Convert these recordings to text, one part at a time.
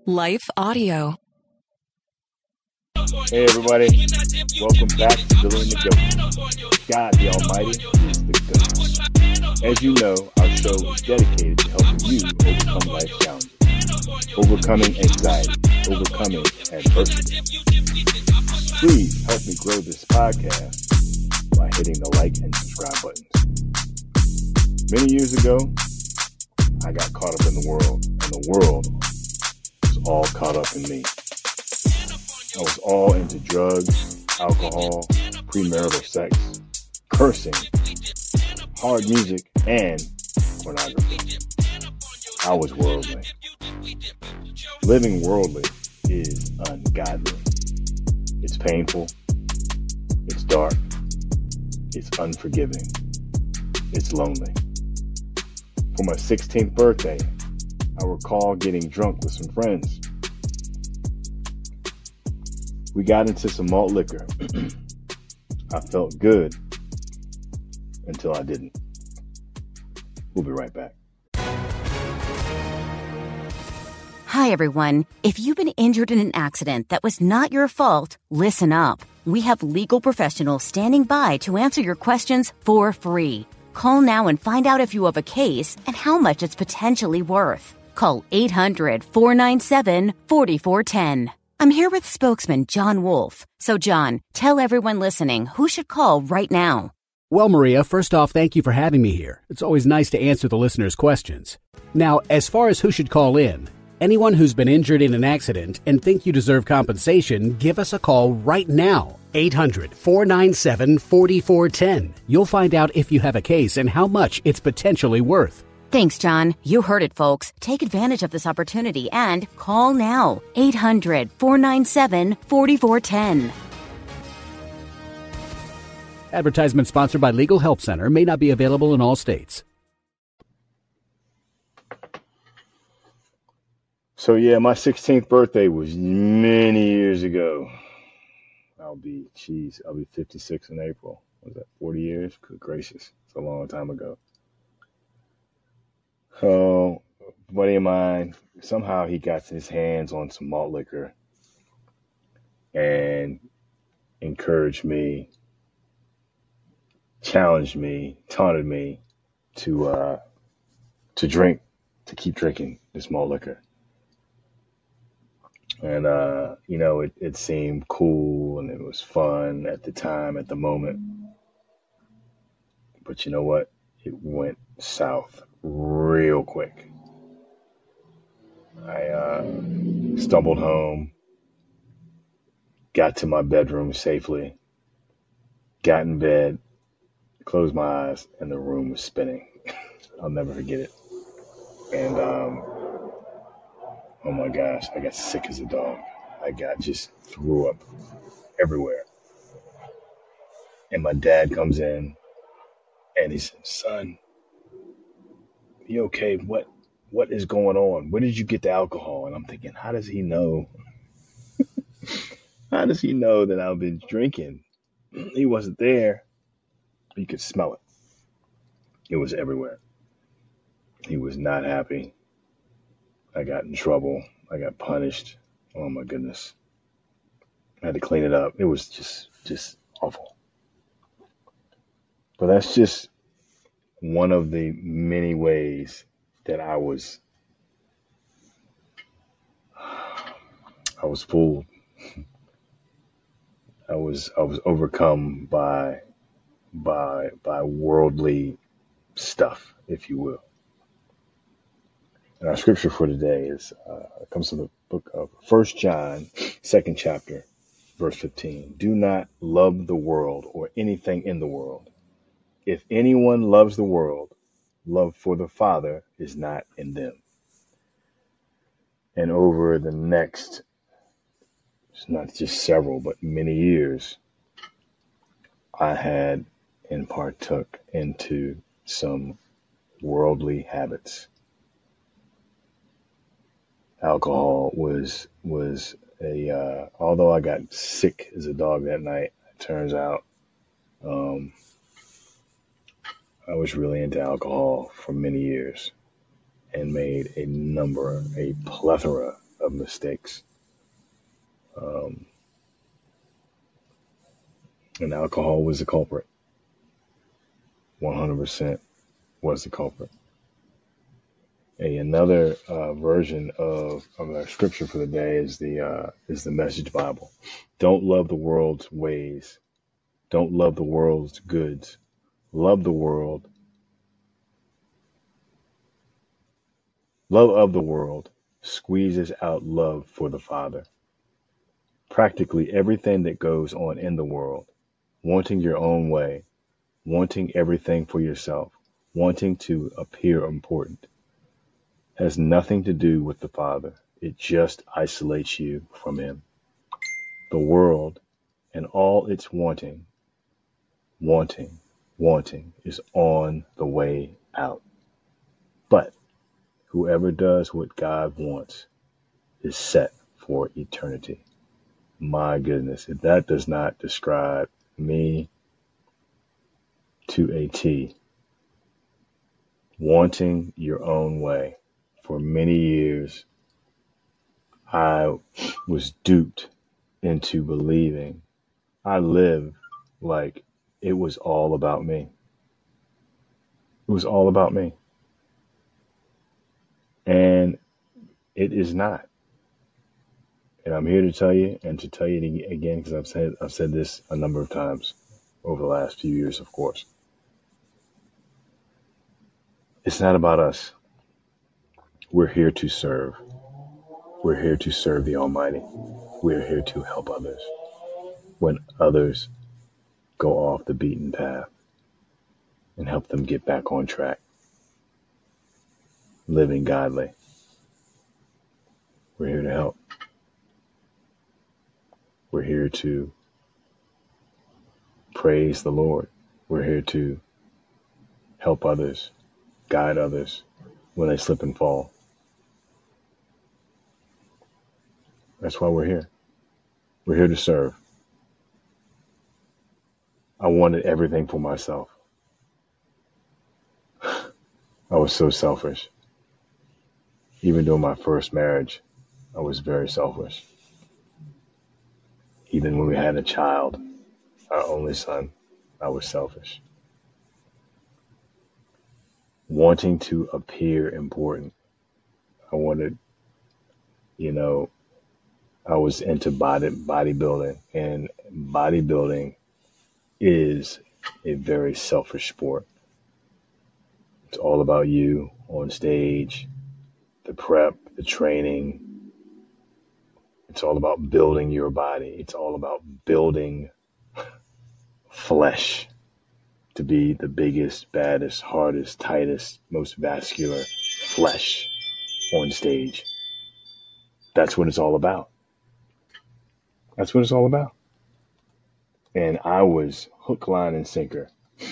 Life Audio. Hey everybody, welcome back to Billy and the Goat. God the Almighty is the GOAT. As you know, our show is dedicated to helping you overcome life challenges, overcoming anxiety, overcoming adversity. Please help me grow this podcast by hitting the like and subscribe buttons. Many years ago, I got caught up in the world, and the world was all caught up in me. I was all into drugs, alcohol, premarital sex, cursing, hard music, and pornography. I was worldly. Living worldly is ungodly. It's painful. It's dark. It's unforgiving. It's lonely. For my 16th birthday, I recall getting drunk with some friends. We got into some malt liquor. I felt good until I didn't. We'll be right back. Hi, everyone. If you've been injured in an accident that was not your fault, listen up. We have legal professionals standing by to answer your questions for free. Call now and find out if you have a case and how much it's potentially worth. Call 800-497-4410. I'm here with spokesman John Wolf. So, John, tell everyone listening who should call right now. Well, Maria, first off, thank you for having me here. It's always nice to answer the listeners' questions. Now, as far as who should call in, anyone who's been injured in an accident and think you deserve compensation, give us a call right now. 800-497-4410. You'll find out if you have a case and how much it's potentially worth. Thanks, John. You heard it, folks. Take advantage of this opportunity and call now. 800-497-4410. Advertisement sponsored by Legal Help Center. May not be available in all states. So yeah, my 16th birthday was many years ago. I'll be 56 in April. Was that 40 years? Good gracious. It's a long time ago. So, a buddy of mine, somehow he got his hands on some malt liquor and encouraged me, challenged me, taunted me to drink, to keep drinking this malt liquor. And, it seemed cool and it was fun at the time, at the moment. But you know what? It went south real quick. I stumbled home, got to my bedroom safely, got in bed, closed my eyes, and the room was spinning. I'll never forget it. And, oh my gosh, I got sick as a dog. I just threw up everywhere. And my dad comes in and he said, "Son, you okay? What is going on? Where did you get the alcohol?" And I'm thinking, how does he know? How does he know that I've been drinking? He wasn't there. You could smell it. It was everywhere. He was not happy. I got in trouble. I got punished. Oh my goodness. I had to clean it up. It was just awful. But that's just one of the many ways that I was fooled. I was overcome by worldly stuff, if you will. And our scripture for today comes from the book of 1 John, 2nd chapter, verse 15. Do not love the world or anything in the world. If anyone loves the world, love for the Father is not in them. And over the next, it's not just several, but many years, I had and partook into some worldly habits. Alcohol was although I got sick as a dog that night, it turns out I was really into alcohol for many years and made a plethora of mistakes. And alcohol was the culprit. 100% was the culprit. Another version of our scripture for the day is the Message Bible. Don't love the world's ways. Don't love the world's goods. Love the world. Love of the world squeezes out love for the Father. Practically everything that goes on in the world, wanting your own way, wanting everything for yourself, wanting to appear important, has nothing to do with the Father. It just isolates you from Him. The world and all its wanting is on the way out. But whoever does what God wants is set for eternity. My goodness, if that does not describe me to a T, wanting your own way. For many years, I was duped into believing I lived like it was all about me. It was all about me. And it is not. And I'm here to tell you, and to tell you again, because I've said this a number of times over the last few years, of course. It's not about us. We're here to serve. We're here to serve the Almighty. We're here to help others when others go off the beaten path and help them get back on track, living godly. We're here to help. We're here to praise the Lord. We're here to help others, guide others when they slip and fall. That's why we're here. We're here to serve. I wanted everything for myself. I was so selfish. Even during my first marriage, I was very selfish. Even when we had a child, our only son, I was selfish. Wanting to appear important. I wanted, I was into bodybuilding, and bodybuilding is a very selfish sport. It's all about you on stage, the prep, the training. It's all about building your body. It's all about building flesh to be the biggest, baddest, hardest, tightest, most vascular flesh on stage. That's what it's all about. That's what it's all about. And I was hook, line, and sinker,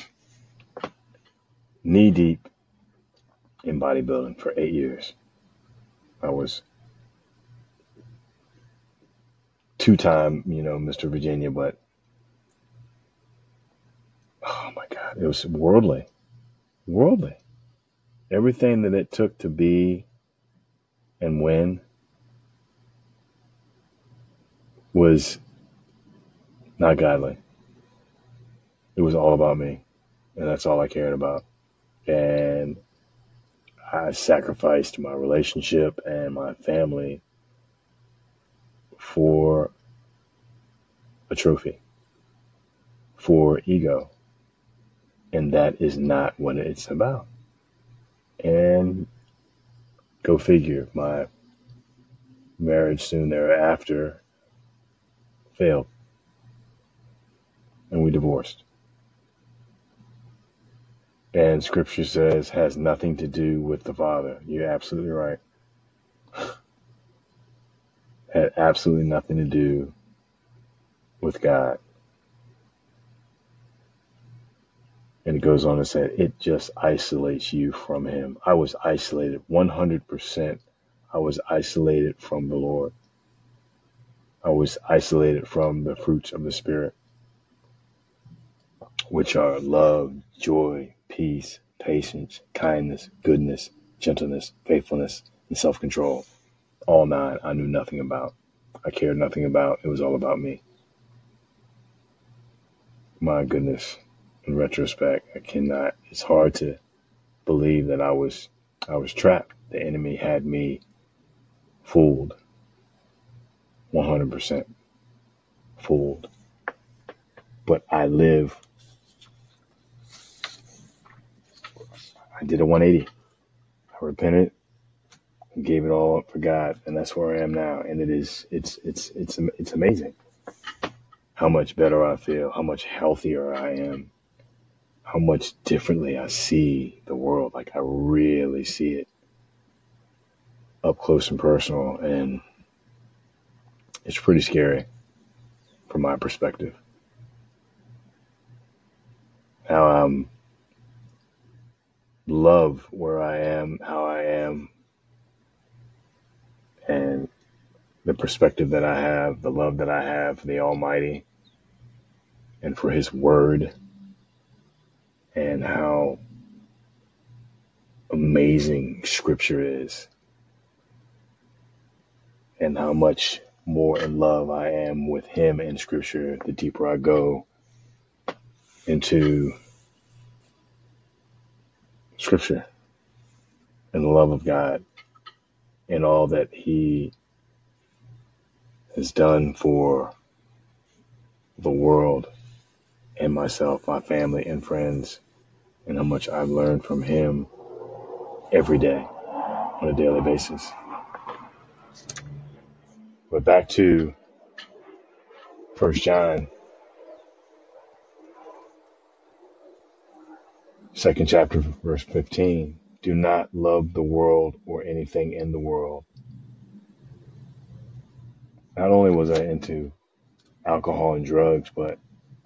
knee deep in bodybuilding for 8 years. I was two-time, Mr. Virginia, but oh my God, it was worldly. Everything that it took to be and win was not godly. It was all about me, and that's all I cared about. And I sacrificed my relationship and my family for a trophy, for ego. And that is not what it's about. And go figure, my marriage soon thereafter failed. And we divorced. And scripture says has nothing to do with the Father. You're absolutely right. Had absolutely nothing to do with God. And it goes on to say, it just isolates you from Him. I was isolated 100%. I was isolated from the Lord. I was isolated from the fruits of the Spirit, which are love, joy, peace, patience, kindness, goodness, gentleness, faithfulness, and self-control. all 9 I knew nothing about. I cared nothing about. It was all about me. My goodness. In retrospect, it's hard to believe that I was trapped. The enemy had me fooled. 100% fooled. But I did a 180. I repented and gave it all up for God, and that's where I am now. And it's amazing how much better I feel, how much healthier I am, how much differently I see the world. Like, I really see it up close and personal, and it's pretty scary from my perspective. How I'm love where I am, how I am, and the perspective that I have, the love that I have for the Almighty and for His Word, and how amazing Scripture is, and how much more in love I am with Him and Scripture the deeper I go into Scripture and the love of God and all that He has done for the world and myself, my family and friends, and how much I've learned from Him every day on a daily basis. But back to 1 John, 2nd chapter, verse 15. Do not love the world or anything in the world. Not only was I into alcohol and drugs, but,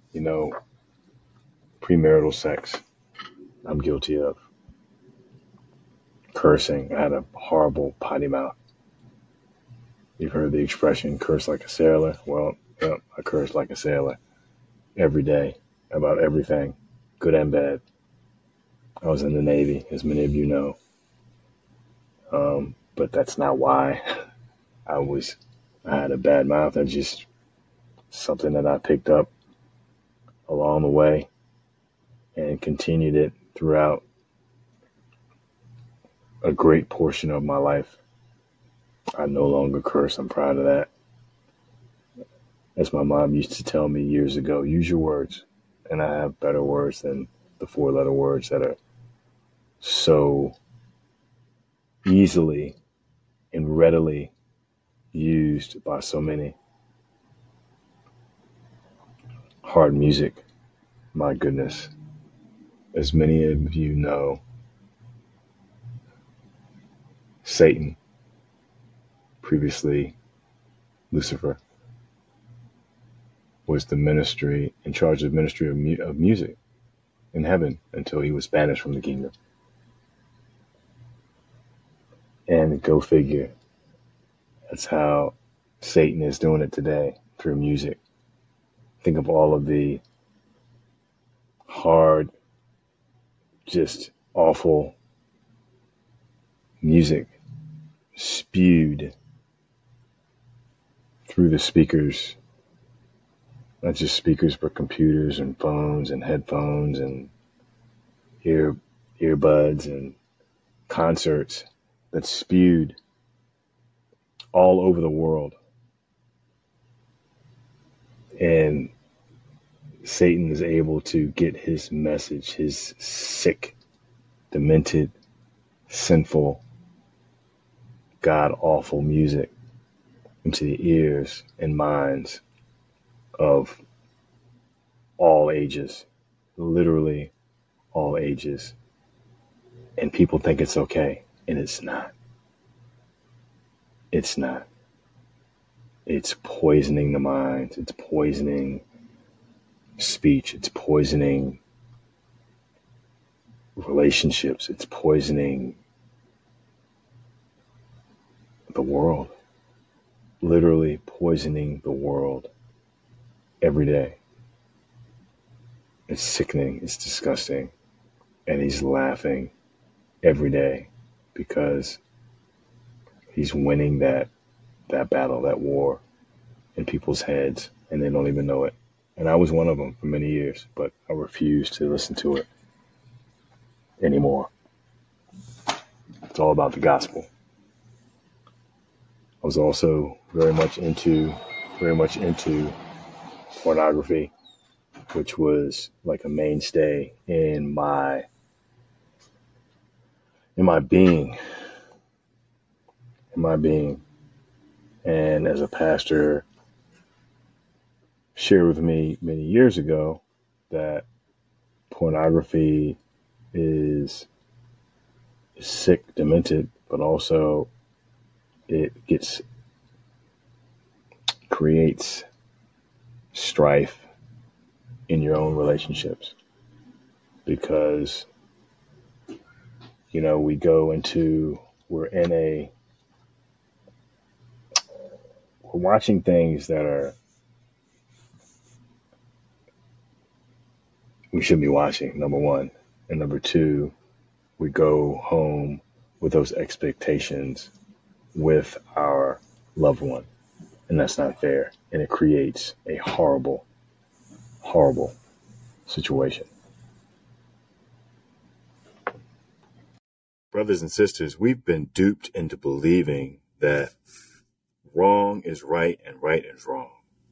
premarital sex, I'm guilty of. Cursing. I had a horrible potty mouth. You've heard the expression, curse like a sailor. Well, I curse like a sailor every day about everything, good and bad. I was in the Navy, as many of you know. But that's not why I had a bad mouth. That's just something that I picked up along the way and continued it throughout a great portion of my life. I no longer curse. I'm proud of that. As my mom used to tell me years ago, use your words. And I have better words than the 4-letter words that are so easily and readily used by so many. Hard music, my goodness. As many of you know, Satan, previously Lucifer, was in charge of ministry of music in heaven until he was banished from the kingdom. And go figure, that's how Satan is doing it today, through music. Think of all of the hard, just awful music spewed through the speakers, not just speakers, but computers and phones and headphones and earbuds and concerts, that's spewed all over the world. And Satan is able to get his message, his sick, demented, sinful, god-awful music into the ears and minds of all ages, literally all ages. And people think it's okay, and it's not. It's not. It's poisoning the minds. It's poisoning speech. It's poisoning relationships. It's poisoning the world. Literally poisoning the world every day. It's sickening. It's disgusting. And he's laughing every day because He's winning that battle, that war in people's heads, and they don't even know it. And I was one of them for many years, but I refused to listen to it anymore. It's all about the gospel. I was also very much into pornography, which was like a mainstay in my being. And as a pastor shared with me many years ago, that pornography is sick, demented, but also it creates strife in your own relationships, because we're watching things that we shouldn't be watching, number one. And number two, we go home with those expectations with our loved one. And that's not fair. And it creates a horrible, horrible situation. Brothers and sisters, we've been duped into believing that wrong is right and right is wrong.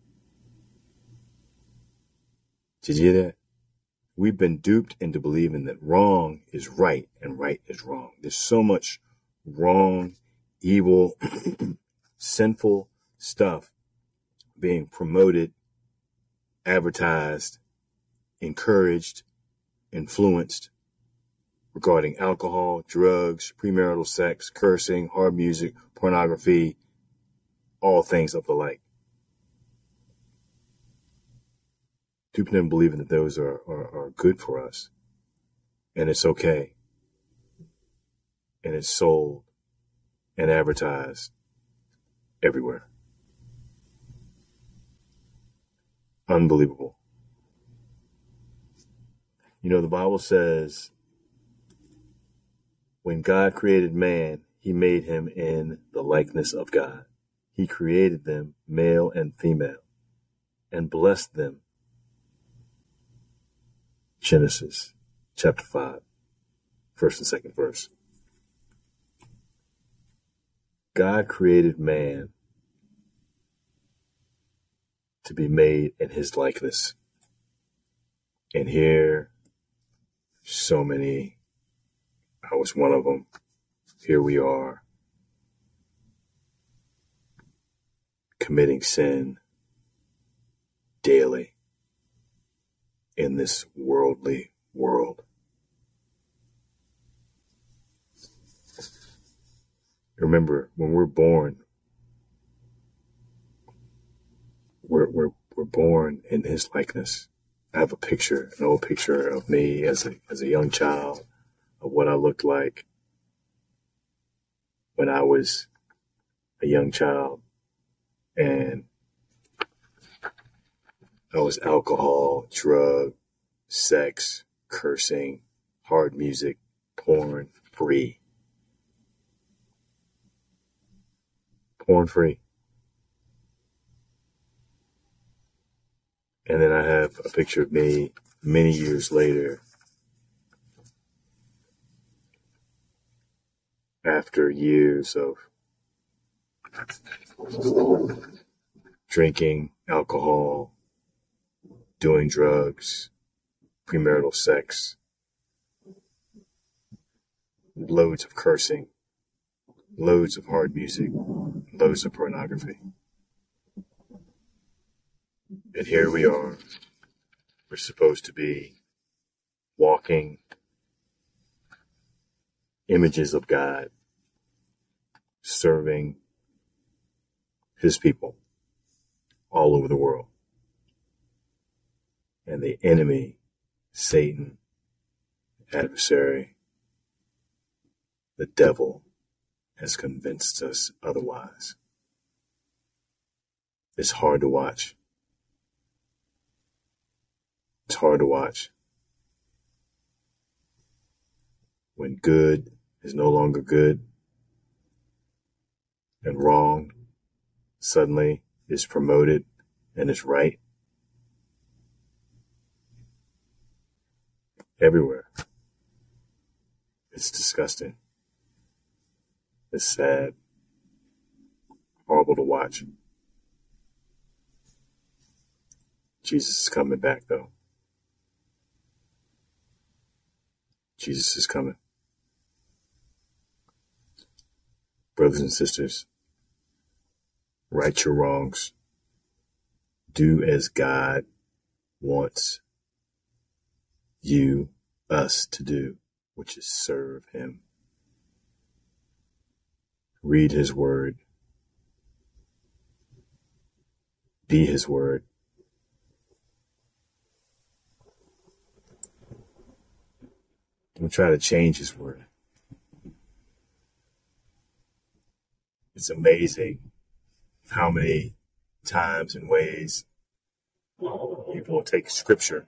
Did you hear that? We've been duped into believing that wrong is right and right is wrong. There's so much wrong, evil, sinful stuff being promoted, advertised, encouraged, influenced regarding alcohol, drugs, premarital sex, cursing, hard music, pornography, all things of the like. Duped into believing that those are good for us, and it's okay, and it's sold and advertised everywhere. Unbelievable. The Bible says when God created man, he made him in the likeness of God. He created them male and female and blessed them. Genesis chapter 5, first and second verse. God created man to be made in his likeness. And here, so many, I was one of them. Here we are, committing sin daily in this worldly world. Remember, when we're born, we're born in his likeness. I have an old picture of me as a young child, of what I looked like when I was a young child, and I was alcohol, drug, sex, cursing, hard music, porn free. Porn free. And then I have a picture of me many years later, after years of drinking alcohol, doing drugs, premarital sex, loads of cursing, loads of hard music, loads of pornography. And here we are. We're supposed to be walking images of God, serving his people all over the world. And the enemy, Satan, adversary, the devil, has convinced us otherwise. It's hard to watch. It's hard to watch when good is no longer good, and wrong suddenly is promoted and is right. Everywhere. It's disgusting. It's sad. Horrible to watch. Jesus is coming back, though. Jesus is coming. Brothers and sisters, right your wrongs. Do as God wants us to do, which is serve Him. Read His Word. Be His Word. Don't try to change His Word. It's amazing how many times and ways people will take Scripture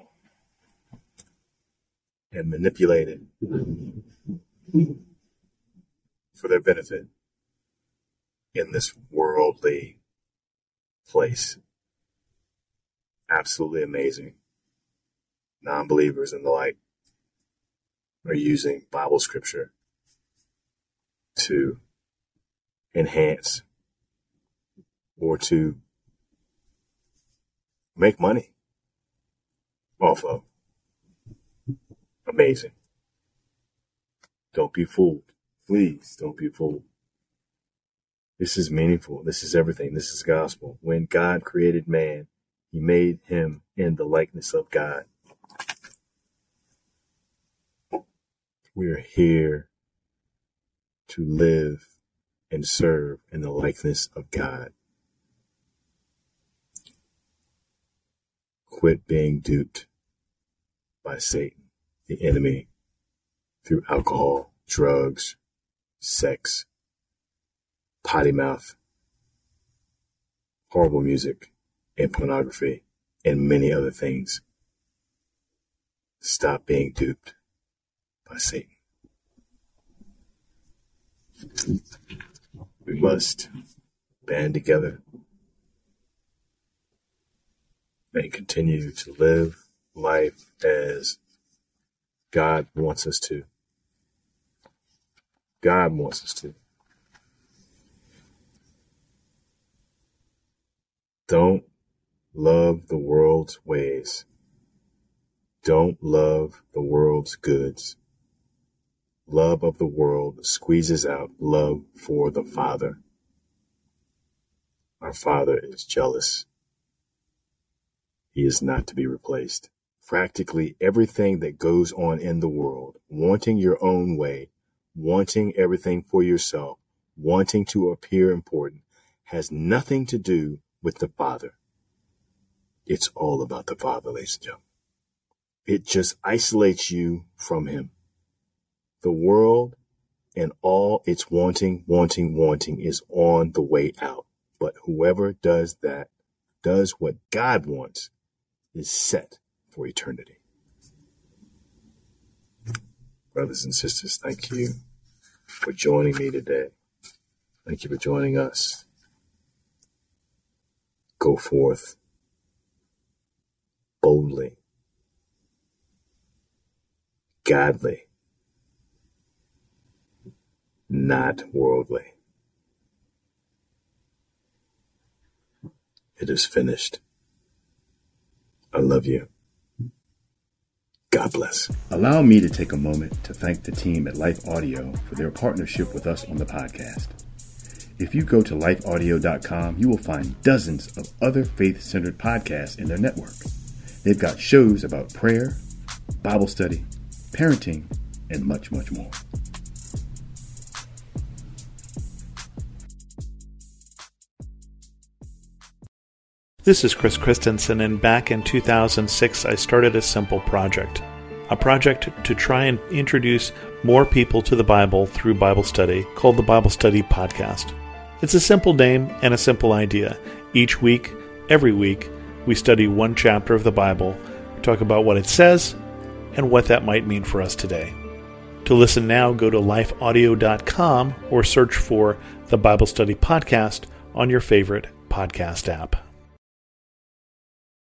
and manipulate it for their benefit in this worldly place. Absolutely amazing. Non-believers and the like are using Bible Scripture to enhance or to make money off of. Amazing. Don't be fooled. Please don't be fooled. This is meaningful. This is everything. This is gospel. When God created man, He made him in the likeness of God. We are here to live and serve in the likeness of God. Quit being duped by Satan, the enemy, through alcohol, drugs, sex, potty mouth, horrible music, and pornography, and many other things. Stop being duped by Satan. We must band together and continue to live life as God wants us to. God wants us to. Don't love the world's ways. Don't love the world's goods. Love of the world squeezes out love for the Father. Our Father is jealous. He is not to be replaced. Practically everything that goes on in the world, wanting your own way, wanting everything for yourself, wanting to appear important, has nothing to do with the Father. It's all about the Father, ladies and gentlemen. It just isolates you from Him. The world and all its wanting is on the way out. But whoever does that, does what God wants, is set for eternity. Brothers and sisters, thank you for joining me today. Thank you for joining us. Go forth boldly, godly, not worldly. It is finished. I love you. God bless. Allow me to take a moment to thank the team at Life Audio for their partnership with us on the podcast. If you go to lifeaudio.com, you will find dozens of other faith-centered podcasts in their network. They've got shows about prayer, Bible study, parenting, and much, much more. This is Chris Christensen, and back in 2006, I started a simple project. A project to try and introduce more people to the Bible through Bible study called the Bible Study Podcast. It's a simple name and a simple idea. Each week, every week, we study one chapter of the Bible, talk about what it says, and what that might mean for us today. To listen now, go to lifeaudio.com or search for the Bible Study Podcast on your favorite podcast app.